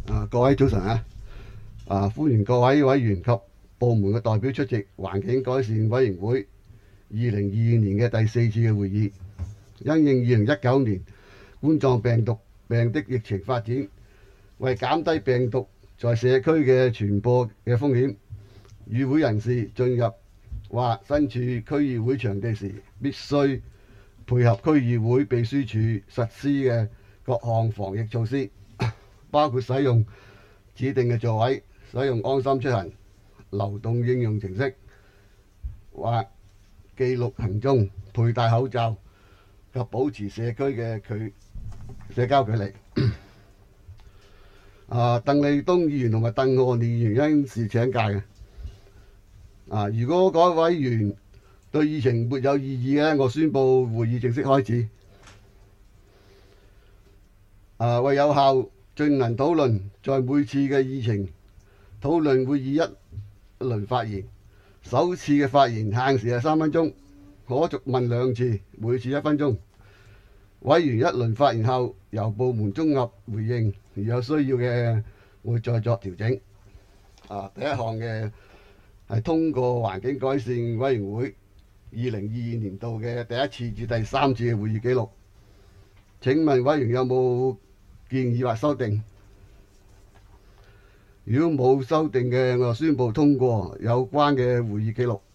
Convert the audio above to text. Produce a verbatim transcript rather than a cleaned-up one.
啊，各位早晨啊！啊，歡迎各位委員及部門嘅代表出席環境改善委員會二零二二年嘅第四次嘅會議。因應二零一九年冠狀病毒病的疫情發展，為減低病毒在社區嘅傳播嘅風險，與會人士進入或身處區議會場地時，必須配合區議會秘書處實施嘅各項防疫措施，包括使用指定嘅座位、使用安心出行流動應用程式或記錄行蹤、佩戴口罩及保持社區嘅距社交距離。啊，鄧利東議員同埋鄧漢議員因事請假嘅。啊，如果嗰位委員對議程沒有異議嘅，我宣布會議正式開始。啊，為有效進行討論，在每次嘅議程討論會議一輪發言，首次嘅發言限時係三分鐘，可續問兩次，每次一分鐘。委員一輪發言後，由部門綜合回應，如有需要嘅會再作調整。啊，第一項嘅係通過環境改善委員會二零二二年度嘅第一次至第三次嘅會議記錄。請問委員有冇建議或修訂？如果冇修訂嘅，我宣布通過有關嘅會議記錄。